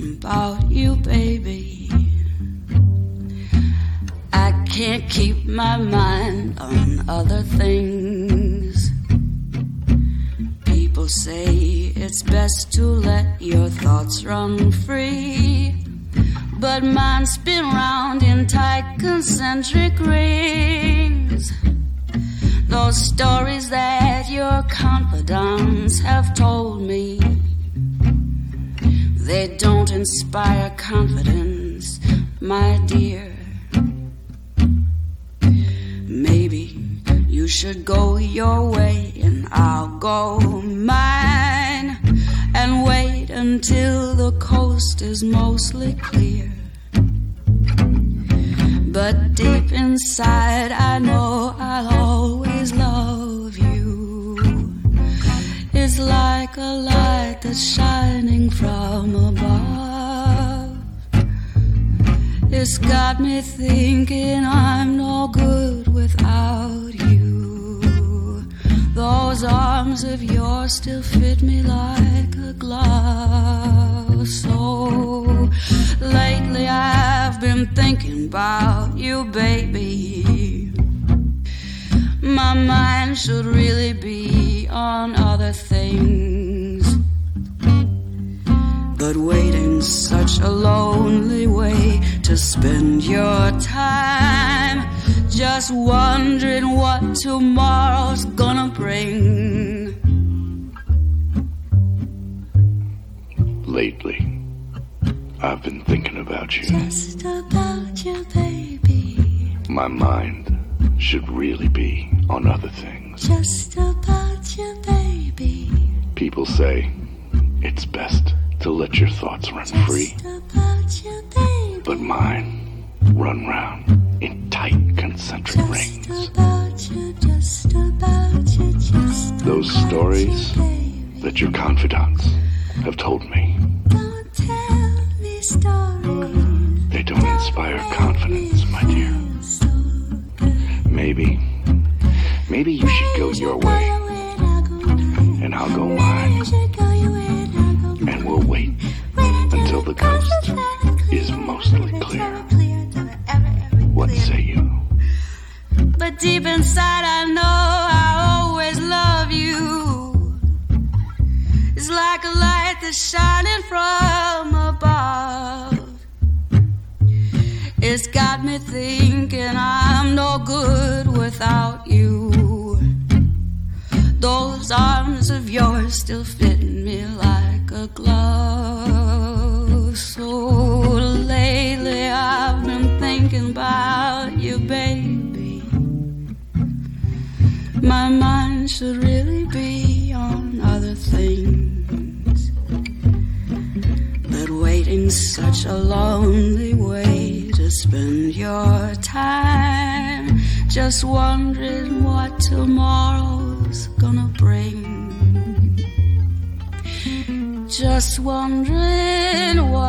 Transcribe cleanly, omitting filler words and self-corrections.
thinking about you, baby. I can't keep my mind on other things. People say it's best to let your thoughts run free, but mine spin round in tight concentric rings. Those stories that your confidants have told me, they don't inspire confidence, my dear. Maybe you should go your way and I'll go mine, and wait until the coast is mostly clear. But deep inside I know I'll always love you. It's like a light that's shining from above. It's got me thinking I'm no good without you. Those arms of yours still fit me like a glove. So lately I've been thinking about you, baby. My mind should really be on other things, but waiting's such a lonely way to spend your time, just wondering what tomorrow's gonna bring. Lately, I've been thinking about you. Just about you, baby. My mind should really be on other things. Just about you, baby. People say it's best to let your thoughts run free, Just about you, baby. but mine run round in tight concentric rings. Just about you, just about you, just Those about stories you, baby. that your confidants have told me, Don't tell me stories. they don't inspire confidence, my dear. So good. Maybe you should go your way, and I'll go mine, and we'll wait until the coast is mostly clear. What say you? But deep inside I know I always love you. It's like a light that's shining from above. It's got me thinking I'm no good without you. Those arms of yours still fit me like a glove. So lately I've been thinking about you, baby. My mind should really be on other things, but waiting's such a lonely way to spend your time, just wondering what tomorrow's gonna bring. Just wondering what